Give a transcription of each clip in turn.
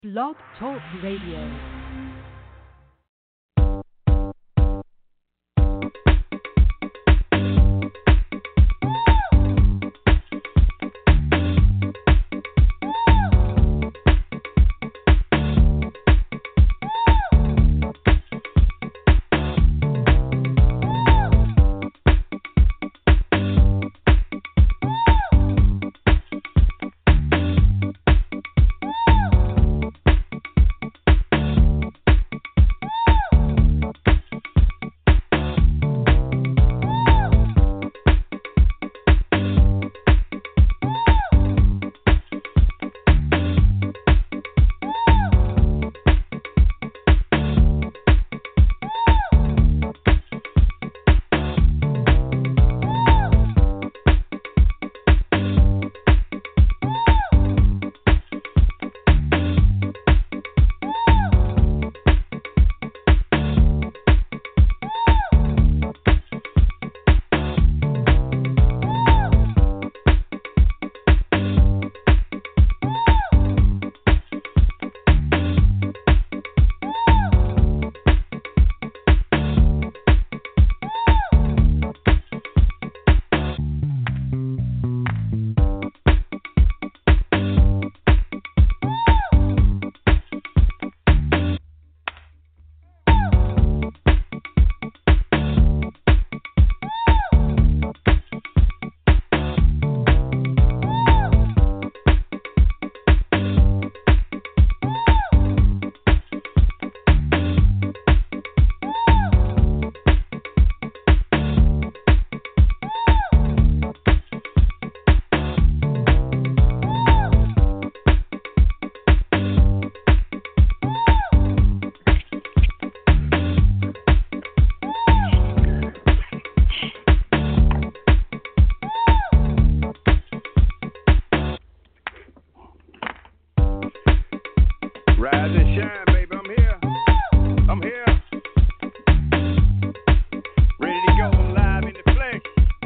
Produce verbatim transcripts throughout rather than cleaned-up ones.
Blog Talk Radio. Rise and shine, baby. I'm here. I'm here. Ready to go. I'm live in the flesh.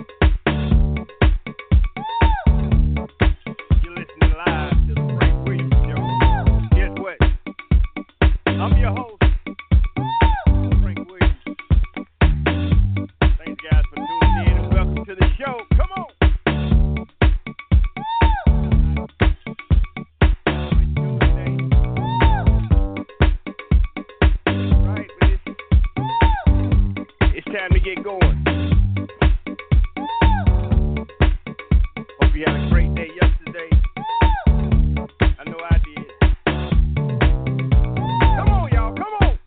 You're listening live to the Frank Williams Show. Guess what? I'm your host, Frank Williams. Thanks, guys, for tuning in and welcome to the show. Come on. Time to get going. Hope you had a great day yesterday. I know I did. Come on, y'all. Come on.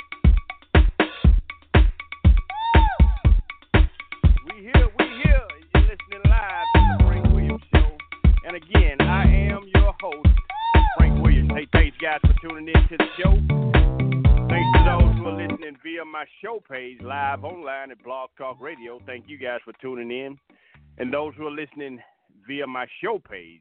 We here. We here. You're listening live to the Frank Williams Show. And again, I am your host, Frank Williams. Hey, thanks, guys, for tuning in to the show. Thanks to those who are listening via my show page, live online at Blog Talk Radio. Thank you guys for tuning in. And those who are listening via my show page,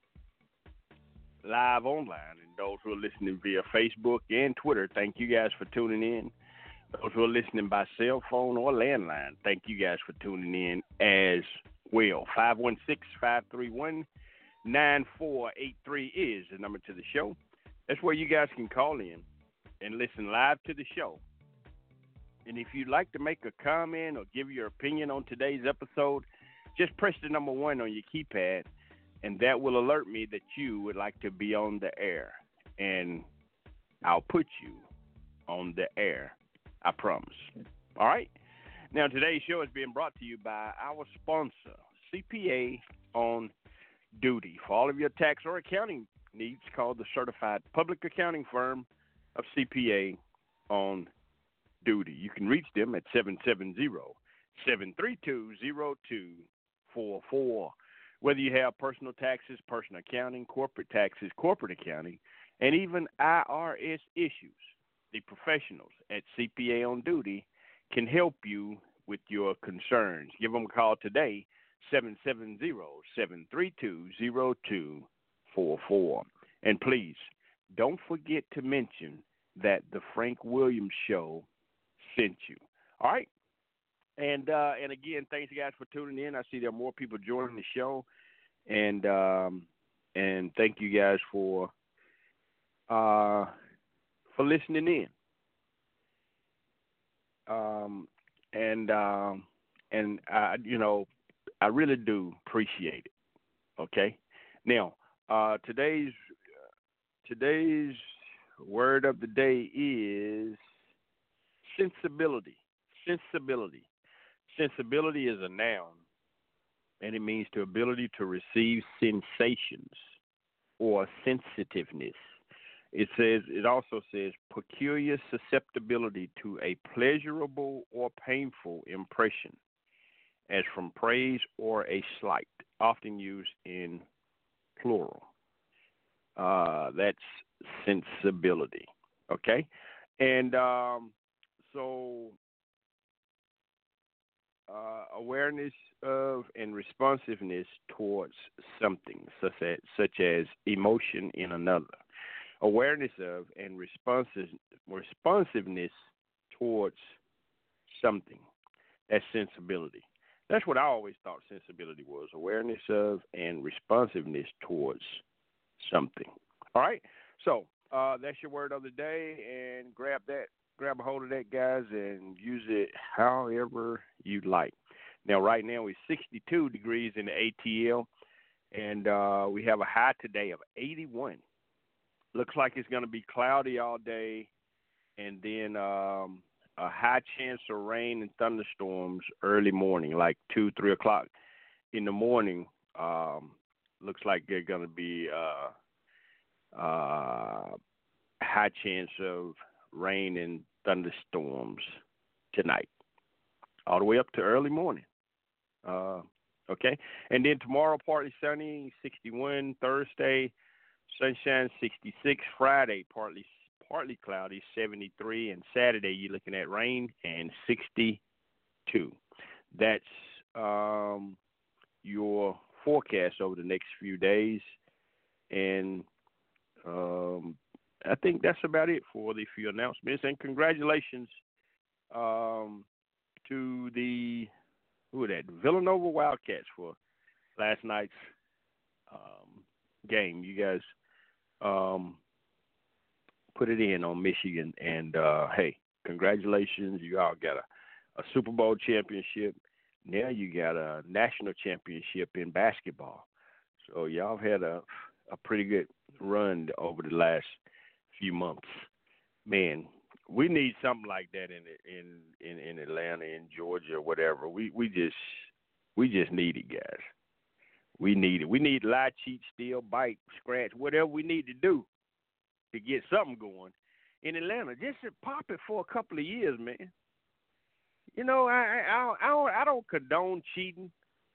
live online, and those who are listening via Facebook and Twitter, thank you guys for tuning in. Those who are listening by cell phone or landline, thank you guys for tuning in as well. five one six, five three one, nine four eight three is the number to the show. That's where you guys can call in and listen live to the show. And if you'd like to make a comment or give your opinion on today's episode, just press the number one on your keypad, and that will alert me that you would like to be on the air. And I'll put you on the air, I promise. All right? Now, today's show is being brought to you by our sponsor, C P A on Duty. For all of your tax or accounting needs, call the certified public accounting firm of C P A on Duty. You can reach them at seven seven zero, seven three two, zero two four four. Whether you have personal taxes, personal accounting, corporate taxes, corporate accounting, and even I R S issues, the professionals at C P A on Duty can help you with your concerns. Give them a call today, seven seven zero, seven three two, zero two four four. And please, don't forget to mention that the Frank Williams Show sent you. All right? And uh, and again, thanks, guys, for tuning in. I see there are more people joining the show. And um, and thank you guys for uh, for listening in. Um, and um, and I, you know, I really do appreciate it. Okay. Now, uh, today's today's word of the day is sensibility. Sensibility. Sensibility is a noun, and it means the ability to receive sensations or sensitiveness. It says it also says peculiar susceptibility to a pleasurable or painful impression, as from praise or a slight, often used in plural. Uh, that's sensibility. Okay, and um, so uh, awareness of and responsiveness towards something, such as, such as emotion in another. Awareness of and responsive, responsiveness towards something. That's sensibility. That's what I always thought sensibility was, awareness of and responsiveness towards something. All right? So uh, that's your word of the day, and grab that, grab a hold of that, guys, and use it however you like. Now, right now, it's sixty-two degrees in the A T L, and uh, we have a high today of eighty-one. Looks like it's going to be cloudy all day, and then um, a high chance of rain and thunderstorms early morning, like two, three o'clock in the morning. Um, looks like they're going to be uh, uh, high chance of rain and thunderstorms tonight, all the way up to early morning. Uh, okay, and then tomorrow partly sunny, sixty-one. Thursday, sunshine, sixty-six. Friday, partly partly cloudy, seventy-three. And Saturday, you're looking at rain and sixty-two. That's um, your forecast over the next few days. And um, I think that's about it for the few announcements. And congratulations um, to the, who are that, Villanova Wildcats for last night's um, game. You guys um, put it in on Michigan, and uh, hey, congratulations! You all got a, a Super Bowl championship. Now you got a national championship in basketball. So y'all have had a a pretty good run over the last few months. Man, we need something like that in in in, in Atlanta, in Georgia, or whatever. We we just we just need it, guys. We need it. We need lie, cheat, steal, bite, scratch, whatever we need to do to get something going in Atlanta. Just to pop it for a couple of years, man. You know, I I, I don't I don't, I don't condone cheating,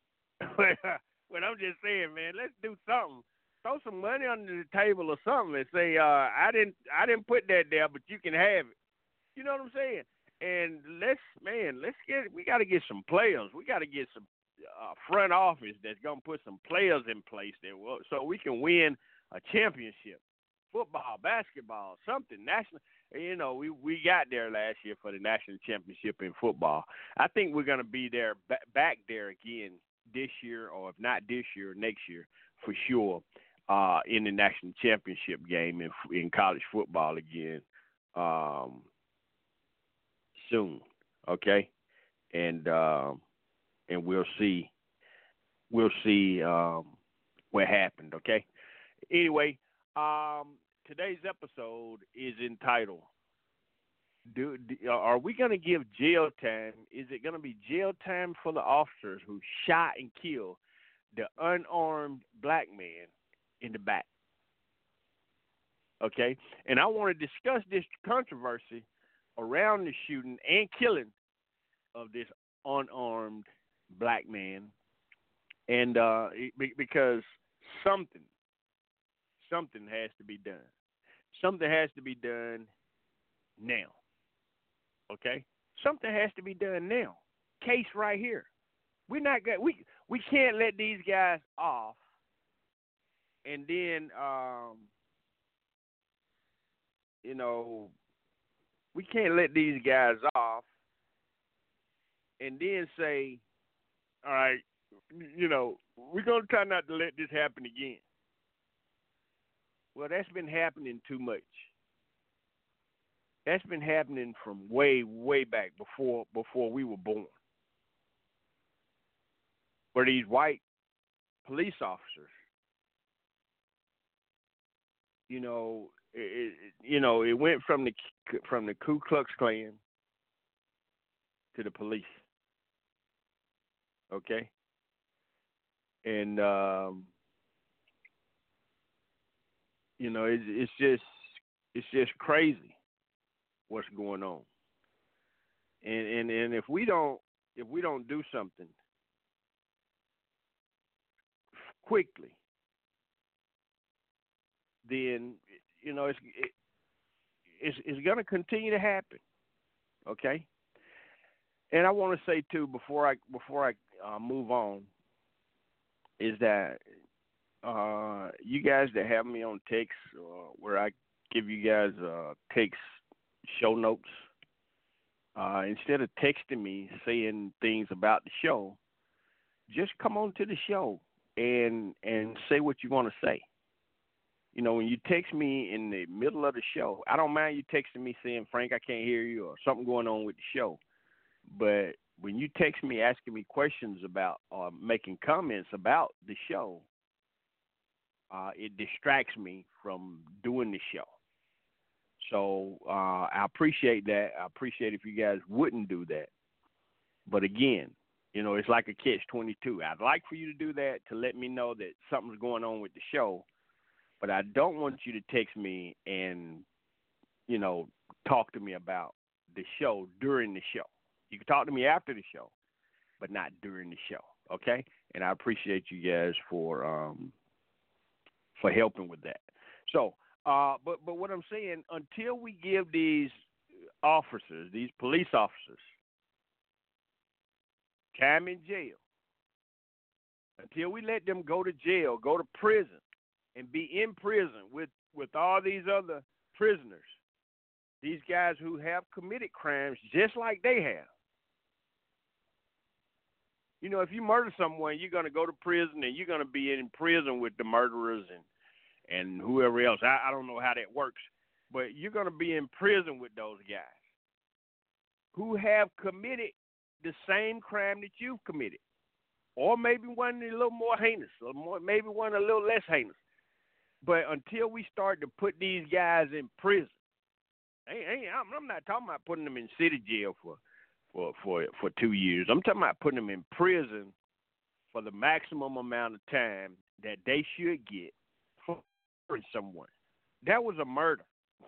but I'm just saying, man, let's do something. Throw some money under the table or something and say, uh, I didn't I didn't put that there, but you can have it. You know what I'm saying? And let's man, let's get we got to get some players. We got to get some uh, front office that's gonna put some players in place there, so we can win a championship. Football, basketball, something national. You know, we, we got there last year for the national championship in football. I think we're going to be there back there again this year, or if not this year, next year for sure, uh, in the national championship game in in college football again um, soon. Okay, and um, and we'll see we'll see um, what happened. Okay. Anyway. Um, today's episode is entitled, do, do, are we going to give jail time? Is it going to be jail time for the officers who shot and killed the unarmed black man in the back? Okay? And I want to discuss this controversy around the shooting and killing of this unarmed black man. And uh, because something, Something has to be done. Something has to be done now. Okay? Something has to be done now. Case right here. We're not going we we can't let these guys off and then um you know we can't let these guys off and then say, all right, you know, we're gonna try not to let this happen again. Well, that's been happening too much. That's been happening from way, way back before before we were born. Where these white police officers, you know, it, it, you know, it went from the from the Ku Klux Klan to the police. Okay, and um, you know, it's, it's just it's just crazy what's going on. And, and and if we don't if we don't do something quickly, then you know it's it, it's, it's going to continue to happen. Okay. And I want to say too before I before I uh, move on is that uh, you guys that have me on text uh, where I give you guys uh, text show notes. Uh, instead of texting me saying things about the show, just come on to the show and and say what you want to say. You know, when you text me in the middle of the show, I don't mind you texting me saying, Frank, I can't hear you, or something going on with the show. But when you text me asking me questions about or making comments about the show, uh, it distracts me from doing the show. So uh, I appreciate that. I appreciate if you guys wouldn't do that. But again, you know, it's like a catch twenty-two. I'd like for you to do that to let me know that something's going on with the show. But I don't want you to text me and, you know, talk to me about the show during the show. You can talk to me after the show, but not during the show, okay? And I appreciate you guys for um, for helping with that. So, uh, but but what I'm saying, until we give these officers, these police officers, time in jail, until we let them go to jail, go to prison, and be in prison with, with all these other prisoners, these guys who have committed crimes just like they have. You know, if you murder someone, you're going to go to prison, and you're going to be in prison with the murderers and, and whoever else. I, I don't know how that works, but you're going to be in prison with those guys who have committed the same crime that you've committed, or maybe one a little more heinous, or more, maybe one a little less heinous. But until we start to put these guys in prison, hey, hey, I'm, I'm not talking about putting them in city jail for, for, for, for two years. I'm talking about putting them in prison for the maximum amount of time that they should get for murdering someone. That was a murder.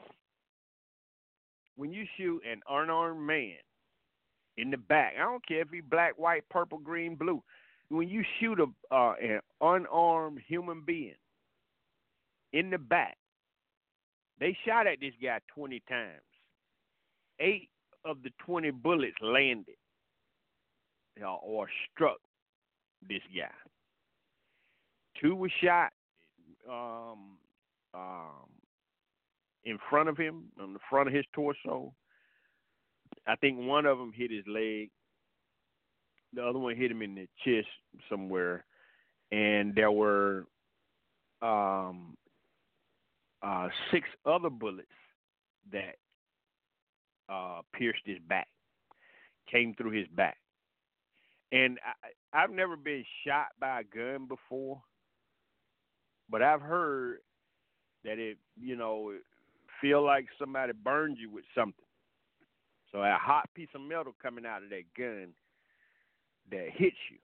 When you shoot an unarmed man in the back, I don't care if he's black, white, purple, green, blue. When you shoot a uh, an unarmed human being in the back, they shot at this guy twenty times. Eight of the twenty bullets landed, you know, or struck this guy. Two were shot um, um, in front of him, on the front of his torso. I think one of them hit his leg. The other one hit him in the chest somewhere. And there were um, uh, six other bullets that uh, pierced his back, came through his back. And I, I've never been shot by a gun before, but I've heard that it, you know, it feel like somebody burned you with something. So a hot piece of metal coming out of that gun that hits you.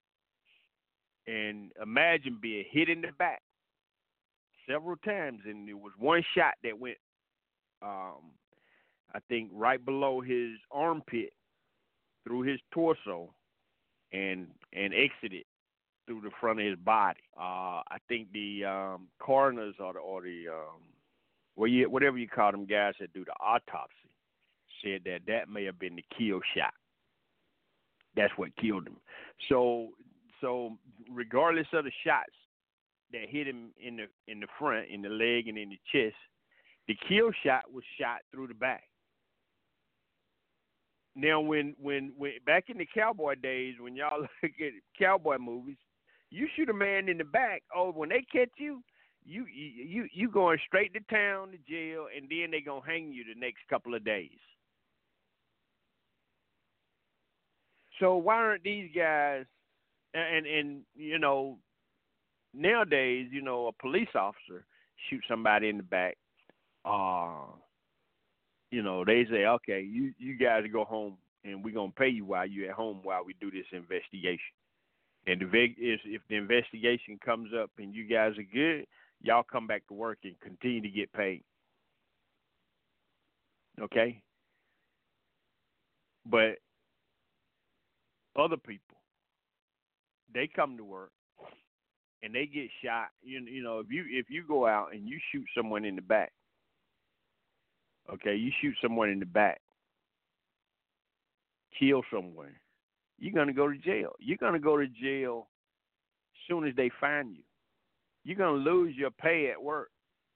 And imagine being hit in the back several times, and there was one shot that went, um, I think, right below his armpit, through his torso, and and exited through the front of his body. Uh, I think the um, coroners or the, or the um, well, you, whatever you call them guys that do the autopsy, said that that may have been the kill shot. That's what killed him. So, so regardless of the shots that hit him in the in the front, in the leg, and in the chest, the kill shot was shot through the back. Now, when when when back in the cowboy days, when y'all look at cowboy movies, you shoot a man in the back. Oh, when they catch you, you you you going straight to town to jail, and then they gonna hang you the next couple of days. So why aren't these guys? And and you know nowadays, you know, a police officer shoot somebody in the back. Uh, you know, they say, okay, you you guys go home, and we're gonna pay you while you're at home while we do this investigation. And the vig- if, if the investigation comes up and you guys are good, y'all come back to work and continue to get paid. Okay? But other people, they come to work and they get shot. You, you know, if you if you go out and you shoot someone in the back, okay, you shoot someone in the back, kill someone, you're gonna go to jail. You're gonna go to jail as soon as they find you. You're gonna lose your pay at work.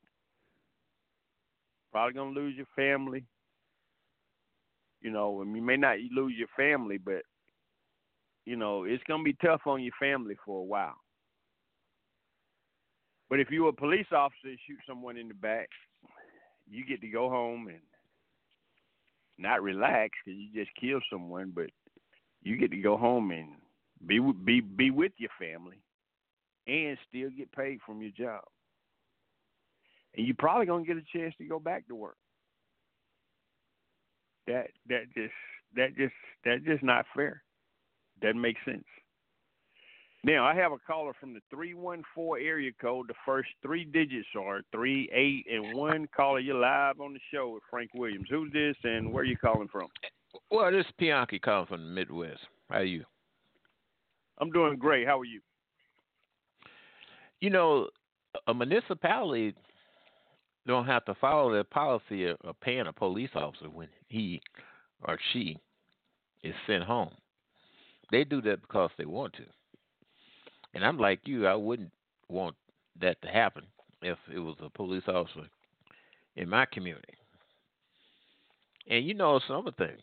Probably gonna lose your family. You know, and you may not lose your family, but you know, it's gonna be tough on your family for a while. But if you're a police officer and shoot someone in the back, you get to go home and not relax because you just killed someone, but you get to go home and be be be with your family and still get paid from your job. And you're probably gonna get a chance to go back to work. That that just that just that just not fair. Doesn't make sense. Now I have a caller from the three one four area code. The first three digits are three, eight, and one. Caller, you're live on the show with Frank Williams. Who's this and where are you calling from? Well, this is Bianchi calling from the Midwest. How are you? I'm doing great. How are you? You know, a municipality don't have to follow the policy of, of paying a police officer when he or she is sent home. They do that because they want to. And I'm like you, I wouldn't want that to happen if it was a police officer in my community. And you know, some other thing.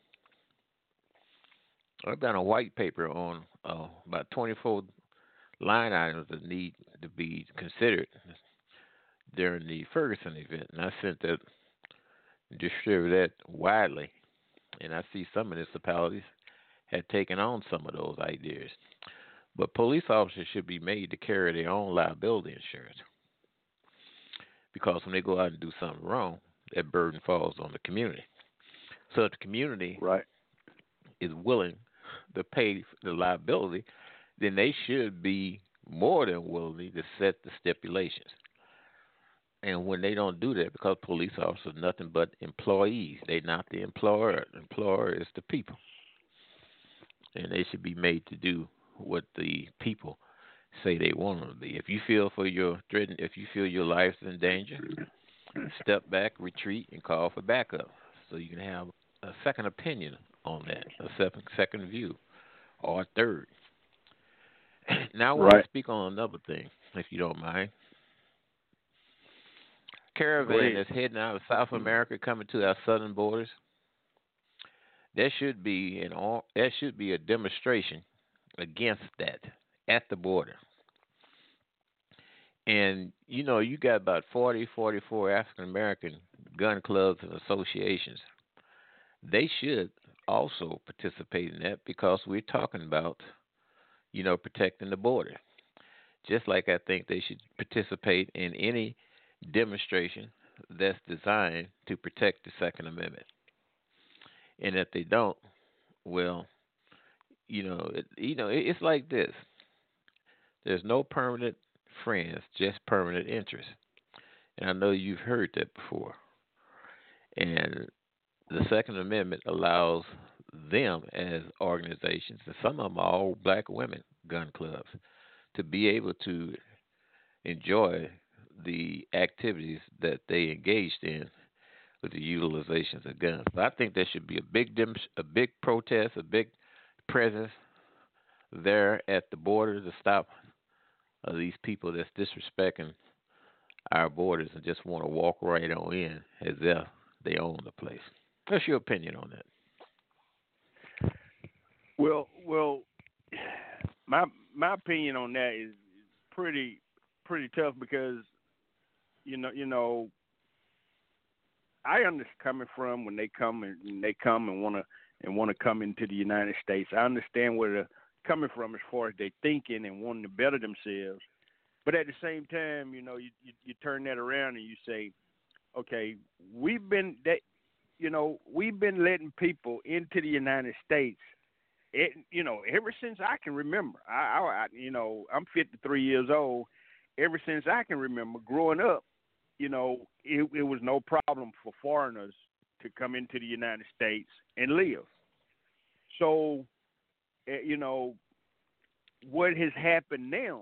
I've done a white paper on uh, about twenty-four line items that need to be considered during the Ferguson event, and I sent that, distributed that widely, and I see some municipalities had taken on some of those ideas. But police officers should be made to carry their own liability insurance, because when they go out and do something wrong, that burden falls on the community. So if the community right. is willing to pay the liability, then they should be more than willing to set the stipulations. And when they don't do that, because police officers are nothing but employees, they're not the employer. The employer is the people. And they should be made to do what the people say they want them to be. If you feel for your threatened, if you feel your life's in danger, step back, retreat, and call for backup, so you can have a second opinion on that, a second second view, or a third. Now I want right. to speak on another thing, if you don't mind. Caravan that's heading out of South America, coming to our southern borders. There should be an there should be a demonstration against that at the border. And you know, you got about forty, forty-four African American gun clubs and associations. They should also participate in that, because we're talking about, you know, protecting the border. Just like I think they should participate in any demonstration that's designed to protect the Second Amendment. And if they don't, well, you know, it, you know, it, it's like this. There's no permanent friends, just permanent interests. And I know you've heard that before. And the Second Amendment allows them as organizations, and some of them are all black women gun clubs, to be able to enjoy the activities that they engaged in with the utilizations of guns. But I think there should be a big dem- a big protest, a big presence there at the border to stop uh, these people that's disrespecting our borders and just want to walk right on in as if they own the place. What's your opinion on that? Well, well, my my opinion on that is pretty pretty tough, because you know, you know, I understand coming from when they come and they come and want to and want to come into the United States. I understand where they're coming from as far as they thinking and wanting to better themselves. But at the same time, you know, you, you you turn that around and you say, okay, we've been that, you know, we've been letting people into the United States. It, you know, ever since I can remember. I, I, you know, I'm fifty-three years old. Ever since I can remember growing up, you know, it, it was no problem for foreigners to come into the United States and live. So, uh, you know, what has happened now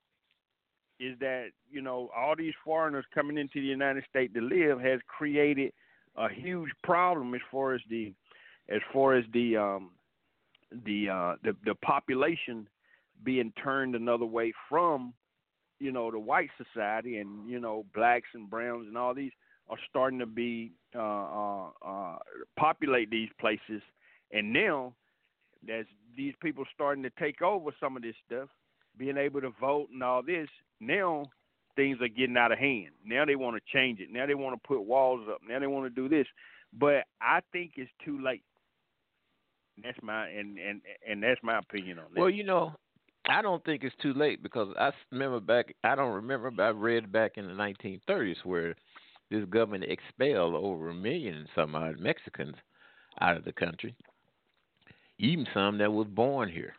is that, you know, all these foreigners coming into the United States to live has created a huge problem as far as the, as far as the, um, the, uh, the, the population being turned another way from, you know, the white society, and, you know, blacks and browns and all these are starting to be, uh, uh, uh, populate these places. And now as these people starting to take over some of this stuff, being able to vote and all this, now things are getting out of hand. Now they want to change it. Now they want to put walls up. Now they want to do this. But I think it's too late. That's my and, and, and that's my opinion on that. Well, you know, I don't think it's too late, because I remember back, I don't remember, but I read back in the nineteen thirties where this government expelled over a million and some odd Mexicans out of the country, even some that was born here.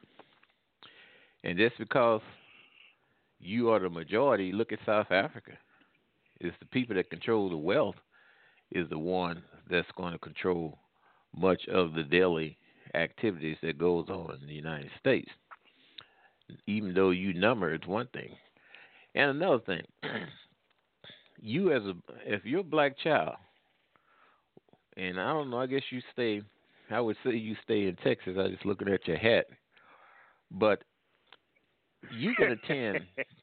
And just because you are the majority, look at South Africa. It's the people that control the wealth is the one that's going to control much of the daily activities that goes on in the United States. Even though you number, it's one thing. And another thing, you as a, if you're a black child, and I don't know, I guess you stay, I would say you stay in Texas. I was just looking at your hat. But you can attend,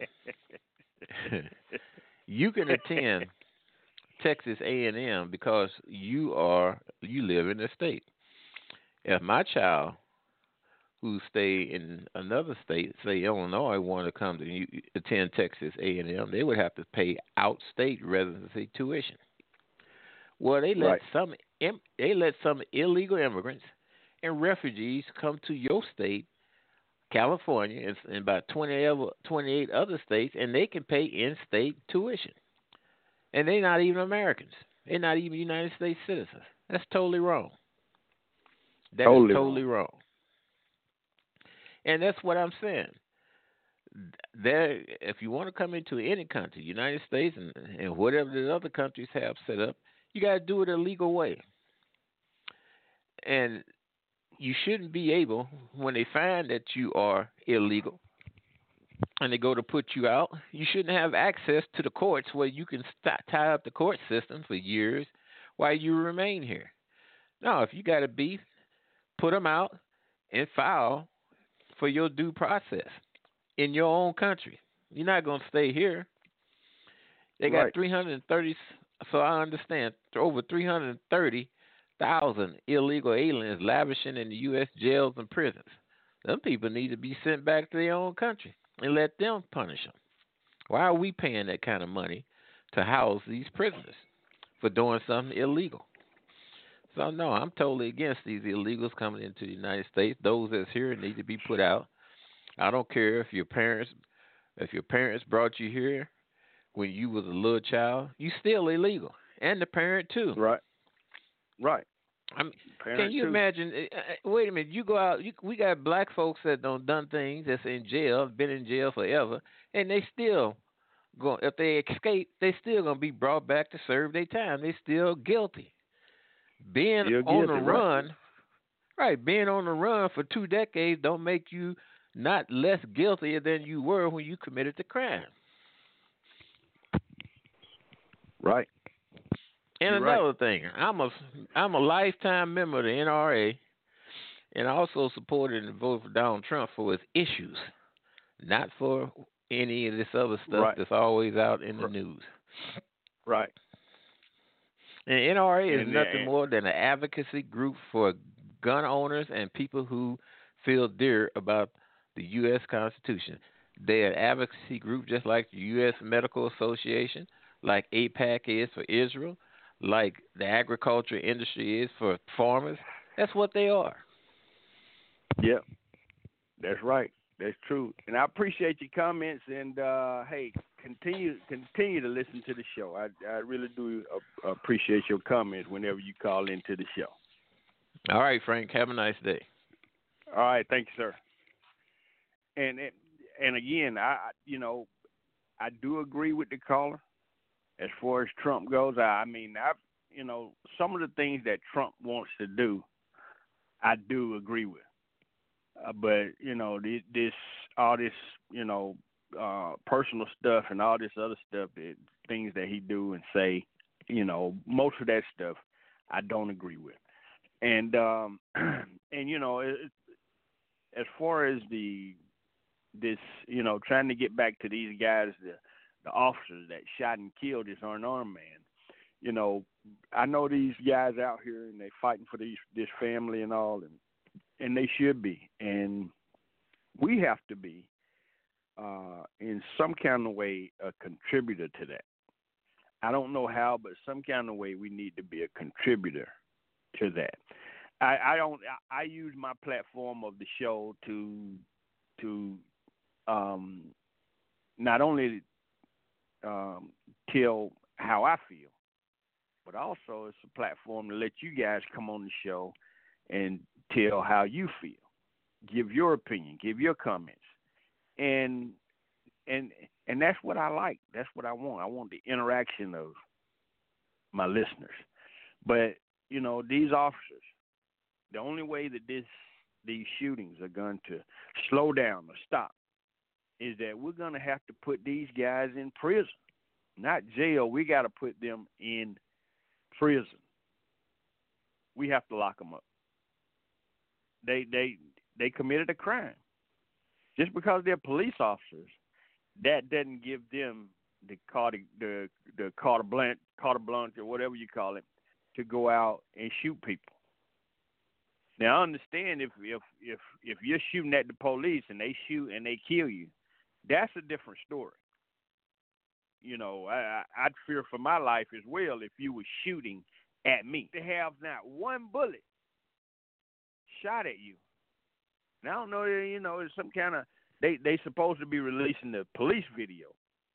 you can attend Texas A and M because you are, you live in the state. If my child who stay in another state, say Illinois, want to come to you, attend Texas A and M, they would have to pay out-state residency tuition. Well, they let right. some they let some illegal immigrants and refugees come to your state, California, and, and about twenty, twenty-eight other states, and they can pay in-state tuition. And they're not even Americans. They're not even United States citizens. That's totally wrong. That totally is totally wrong. wrong. And that's what I'm saying. There, if you want to come into any country, United States and, and whatever the other countries have set up, you got to do it a legal way. And you shouldn't be able, when they find that you are illegal and they go to put you out, you shouldn't have access to the courts where you can st- tie up the court system for years while you remain here. No, if you got a beef, put them out and file for your due process in your own country. You're not going to stay here. They got right. three hundred thirty, so I understand, over three hundred thirty thousand illegal aliens lavishing in the U S jails and prisons. Them people need to be sent back to their own country and let them punish them. Why are we paying that kind of money to house these prisoners for doing something illegal? So, no, I'm totally against these illegals coming into the United States. Those that's here need to be put out. I don't care if your parents if your parents brought you here when you was a little child, you still illegal. And the parent, too. Right. Right. I mean, can you too. imagine? Uh, wait a minute. You go out. You, we got black folks that don't done things that's in jail, been in jail forever, and they still go. If they escape, they still gonna be brought back to serve their time. They still guilty. Being still on guilty, the run, right. right? Being on the run for two decades don't make you not less guilty than you were when you committed the crime. Right. And You're another right. thing, I'm a I'm a lifetime member of the N R A, and I also supported and voted for Donald Trump for his issues, not for any of this other stuff right. that's always out in the right. news. Right. And N R A is and, nothing and, more than an advocacy group for gun owners and people who feel dear about the U S Constitution. They're an advocacy group just like the U S Medical Association, like AIPAC is for Israel, like the agriculture industry is for farmers. That's what they are. Yep, that's right. That's true. And I appreciate your comments. And uh, hey, continue continue to listen to the show. I I really do uh, appreciate your comments whenever you call into the show. All right, Frank. Have a nice day. All right, thank you, sir. And and, and again, I you know I do agree with the caller as far as Trump goes. I, I mean, I you know some of the things that Trump wants to do, I do agree with. Uh, but you know this, this all this you know uh, personal stuff and all this other stuff, that things that he do and say, you know, most of that stuff I don't agree with. And um, and you know, it, as far as the this you know trying to get back to these guys, the the officers that shot and killed this unarmed man, you know, I know these guys out here and they fighting for these this family and all, and and they should be, and we have to be uh, in some kind of way a contributor to that. I don't know how, but some kind of way we need to be a contributor to that. I, I don't. I, I use my platform of the show to to um, not only um, tell how I feel, but also it's a platform to let you guys come on the show and tell how you feel. Give your opinion. Give your comments. And and and that's what I like. That's what I want. I want the interaction of my listeners. But you know, these officers, the only way that this these shootings are going to slow down or stop is that we're going to have to put these guys in prison, not jail. We got to put them in prison. We have to lock them up. They they they committed a crime. Just because they're police officers, that doesn't give them the carte the the carte blanche, carte blanche or whatever you call it, to go out and shoot people. Now I understand if if if if you're shooting at the police and they shoot and they kill you, that's a different story. You know, I, I'd fear for my life as well if you were shooting at me. To have not one bullet shot at you. Now, I don't know, you know, it's some kind of, they they supposed to be releasing the police video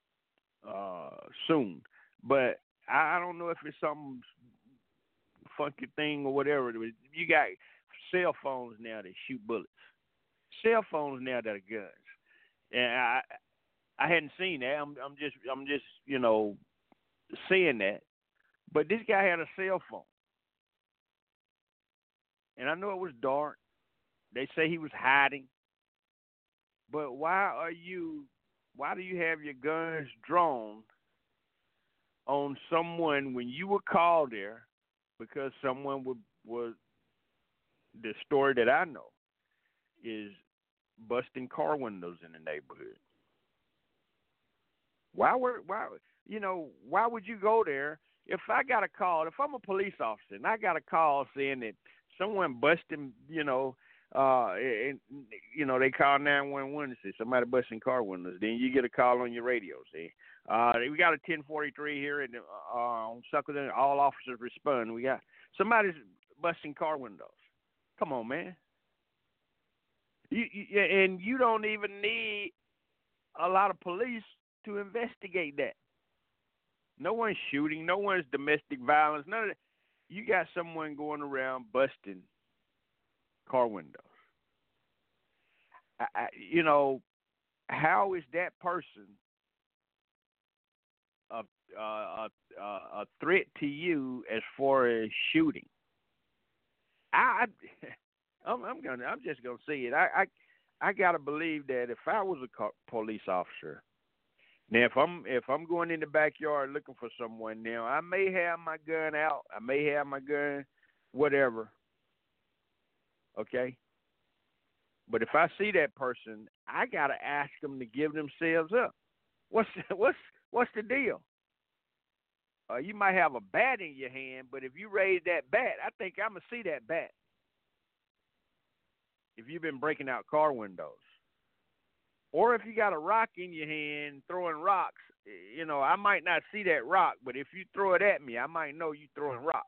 uh, soon, but I, I don't know if it's some funky thing or whatever. You got cell phones now that shoot bullets. Cell phones now that are guns, and I I hadn't seen that. I'm I'm just I'm just you know saying that, but this guy had a cell phone, and I know it was dark. They say he was hiding, but why are you? Why do you have your guns drawn on someone when you were called there? Because someone would was the story that I know is busting car windows in the neighborhood. Why were why you know why would you go there? If I got a call, if I'm a police officer and I got a call saying that someone busting, you know. Uh, and you know they call nine one one and say somebody busting car windows. Then you get a call on your radio. See, uh, we got a ten forty-three here, and uh, on Suckleton, all officers respond. We got somebody's busting car windows. Come on, man. You, you and you don't even need a lot of police to investigate that. No one's shooting. No one's domestic violence. None of that. You got someone going around busting car windows. I, I, you know, how is that person a, a, a, a threat to you as far as shooting? I, I'm, I'm gonna, I'm just gonna say it. I, I, I gotta believe that if I was a police officer, now if I'm, if I'm going in the backyard looking for someone, now I may have my gun out, I may have my gun, whatever. Okay, but if I see that person, I gotta ask them to give themselves up. What's what's what's the deal? Uh, you might have a bat in your hand, but if you raise that bat, I think I'm gonna see that bat. If you've been breaking out car windows, Or if you got a rock in your hand throwing rocks, you know, I might not see that rock, but if you throw it at me, I might know you throwing rocks.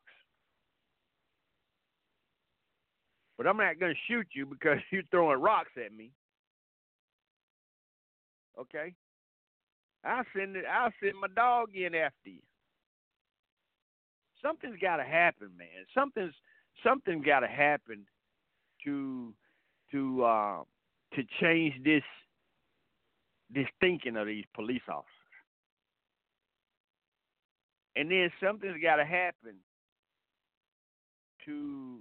But I'm not going to shoot you because you're throwing rocks at me. Okay? I'll send it, I'll send my dog in after you. Something's got to happen, man. Something's something's got to happen to to uh, to change this this thinking of these police officers. And then something's got to happen to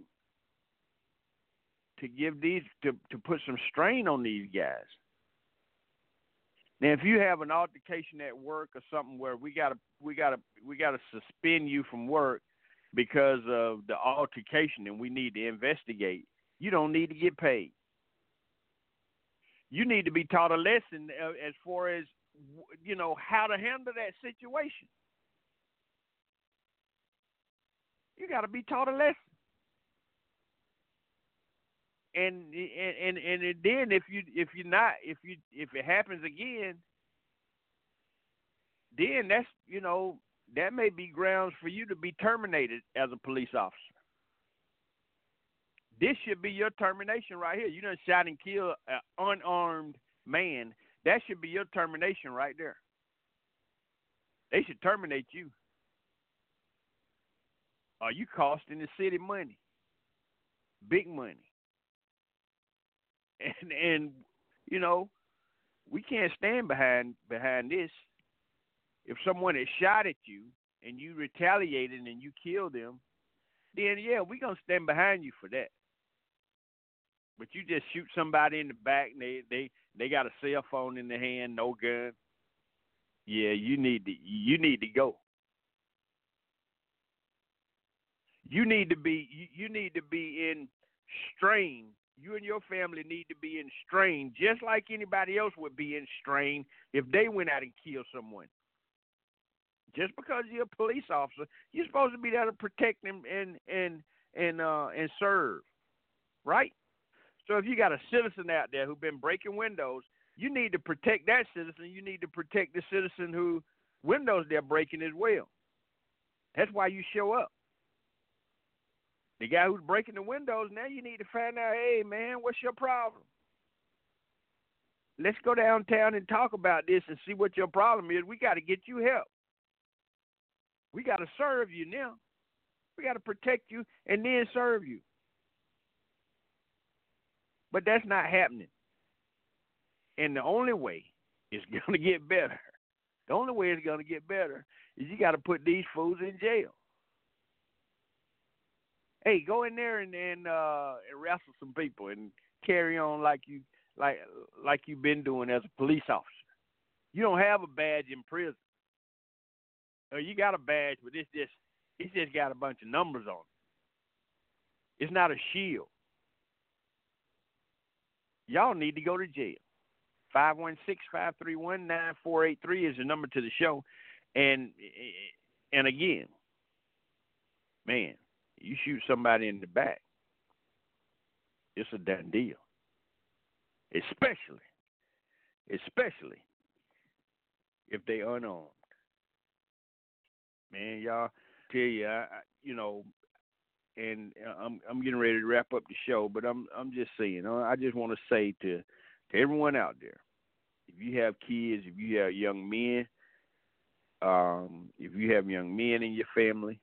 to give these to, to put some strain on these guys. Now, if you have an altercation at work or something where we gotta we gotta we gotta suspend you from work because of the altercation and we need to investigate, you don't need to get paid. You need to be taught a lesson as far as, you know, how to handle that situation. You got to be taught a lesson. And and and then if you if you're not if you if it happens again, then that's, you know, that may be grounds for you to be terminated as a police officer. This should be your termination right here. You done shot and killed an unarmed man. That should be your termination right there. They should terminate you. Are you costing the city money? Big money. And and you know, we can't stand behind behind this. If someone has shot at you and you retaliated and you killed them, then yeah, we're gonna stand behind you for that. But you just shoot somebody in the back and they, they, they got a cell phone in their hand, no gun. Yeah, you need to you need to go. You need to be you, you need to be in strain. You and your family need to be in strain, just like anybody else would be in strain if they went out and killed someone. Just because you're a police officer, you're supposed to be there to protect them and and and uh, and serve, right? So if you got a citizen out there who's been breaking windows, you need to protect that citizen. You need to protect the citizen who windows they're breaking as well. That's why you show up. The guy who's breaking the windows, now you need to find out, hey, man, what's your problem? Let's go downtown and talk about this and see what your problem is. We got to get you help. We got to serve you now. We got to protect you and then serve you. But that's not happening. And the only way it's going to get better, the only way it's going to get better is you got to put these fools in jail. Hey, go in there and, and, uh, and wrestle some people and carry on like you like like you've been doing as a police officer. You don't have a badge in prison. Or you got a badge, but it's just it's just got a bunch of numbers on it. It's not a shield. Y'all need to go to jail. five one six, five three one, nine four eight three is the number to the show. And and again, man, you shoot somebody in the back, it's a done deal. Especially, especially if they unarmed. Man, y'all, tell you, I, I, you know, and I'm I'm getting ready to wrap up the show, but I'm I'm just saying, I just want to say to to everyone out there, if you have kids, if you have young men, um, if you have young men in your family,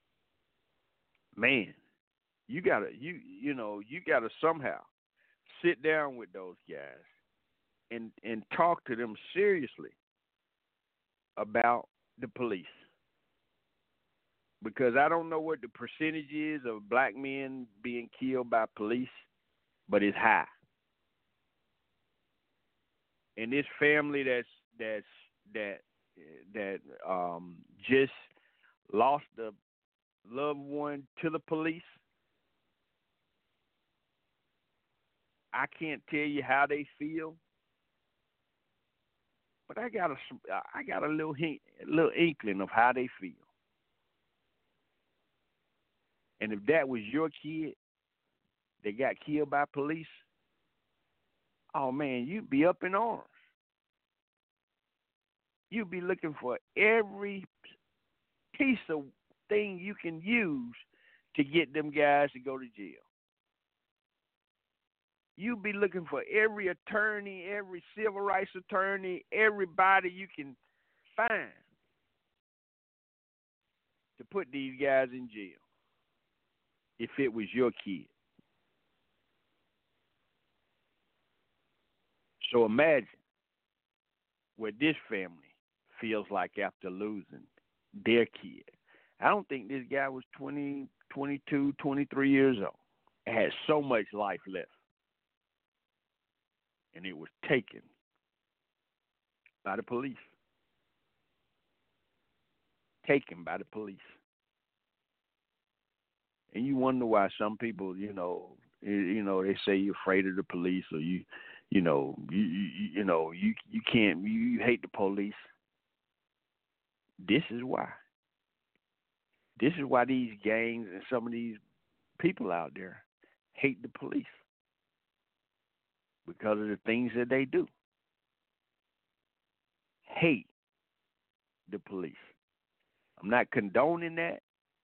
man, you gotta you you know you gotta somehow sit down with those guys and and talk to them seriously about the police. Because I don't know what the percentage is of black men being killed by police, but it's high. And this family that's that's that that um, just lost a loved one to the police, I can't tell you how they feel, but I got a I got a little hint, a little inkling of how they feel. And if that was your kid that got killed by police, oh, man, you'd be up in arms. you'd be looking for every piece of thing you can use to get them guys to go to jail. You'd be looking for every attorney, every civil rights attorney, everybody you can find to put these guys in jail if it was your kid. So imagine what this family feels like after losing their kid. I don't think this guy was twenty, twenty-two, twenty-three years old. It had so much life left. And it was taken by the police. Taken by the police. And you wonder why some people, you know, you know, they say you're afraid of the police, or you, you know, you, you, you know, you, you can't, you, you hate the police. This is why. This is why these gangs and some of these people out there hate the police. Because of the things that they do. Hate the police. I'm not condoning that,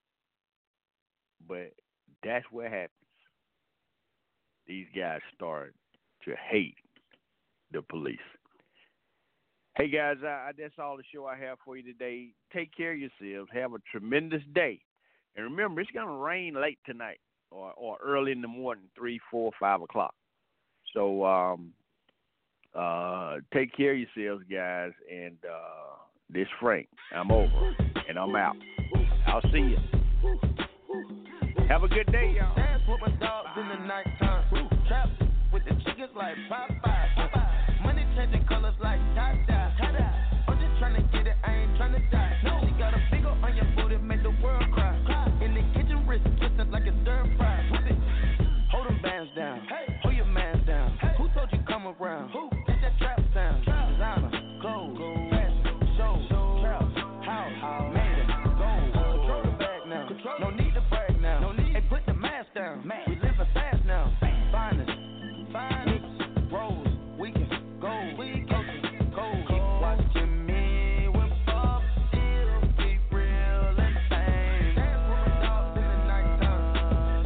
but that's what happens. These guys start to hate the police. Hey, guys, I, that's all the show I have for you today. Take care of yourselves. Have a tremendous day. And remember, it's going to rain late tonight or, or early in the morning, three, four, five o'clock. So um, uh, take care of yourselves, guys. And uh, this Frank, I'm over, and I'm out. I'll see you. Have a good day, y'all. Dance with my dogs in the nighttime. Trap with the chickens like Popeye. Money changing colors like tie-dye. I'm just trying to get it, I ain't trying to die. No. She got a finger on your booty, make the world cry. In the kitchen, wrist twisted like a stir fry. Hold them bands down. Hey. Hold your man down. Hey. Who told you come around? Who? That's that trap sound. Trap. Designer, clothes, fashion, show, show, trap, house, house, made it, gold. Control the bag now. Control. No need to brag now. No need. Hey, put the mask down. Mask. We living fast now. Finest, finest, rose, we can go. We can go. Keep watching me when Bob still be real and fame. Dance with my dogs in the nighttime.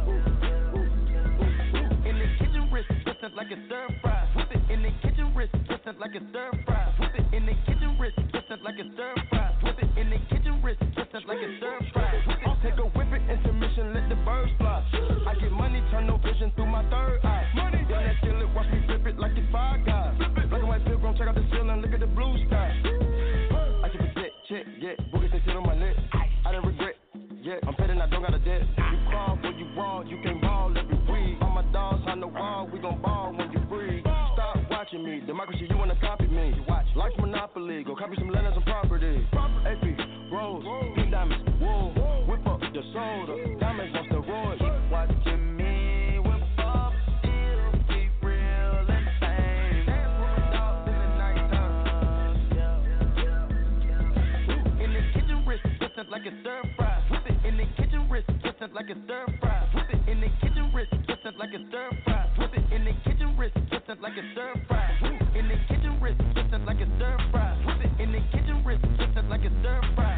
In the kitchen, wrist twisted like a stir fry. Whip it in the kitchen, wrist twisted like a stir fry. Whip it in the kitchen, wrist twisted like a stir fry. Whip it in the kitchen, wrist twisted like a stir fry. I'll take a whip it, intermission, let the birds fly. I get money, turn no vision through my third eye. Money, yeah, that kill it, watch me flip it like it's Five Guys. Black and white pilgrim, check out the ceiling, look at the blue sky. I keep a jet, check, yeah, boogies they sit on my lip. I didn't regret, yeah, I'm petting, I don't got a debt. You crawl for you wrong, you can't ball every week. All my dogs on the wall, we gon' ball when you breathe. Stop watching me, democracy, you wanna copy me. Life's monopoly, go copy some land and some property. A P, Rose, pink diamonds, wool, whip up the soda, diamonds on steroids. Keep watching me, whip up, still be real and fame. Dance with my dogs in the nighttime. In the kitchen, wrist twisted like a stir fry. Whip it in the kitchen, wrist twisted like a stir fry. Whip it in the kitchen, wrist twisted like a stir fry. Whip it in the kitchen, wrist twisted like a stir fry. In the kitchen, wrist twisted like a stir fry. Whip it in the kitchen, wrist twisted like a stir fry.